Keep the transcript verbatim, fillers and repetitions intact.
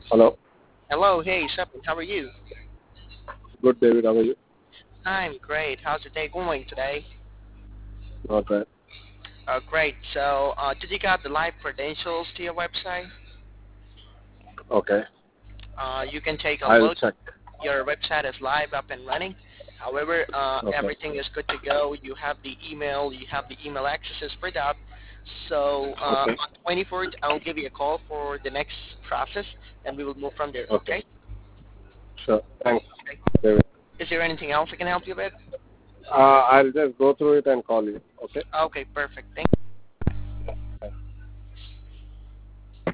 Hello. Hello, hey, Shepard, how are you? Good, David. How are you? I'm great. How's your day going today? Not bad. Uh, great. So, uh, did you got the live credentials to your website? Okay. Uh, you can take a I'll look. check. Your website is live, up and running. However, uh, Okay. everything is good to go. You have the email. You have the email accesses for that. So, uh, Okay. on twenty-fourth, I'll give you a call for the next process, and we will move from there. Okay. Okay? Sure. Thanks, Okay. David. Is there anything else I can help you with? Uh, I'll just go through it and call you. Okay. Okay, perfect. Thank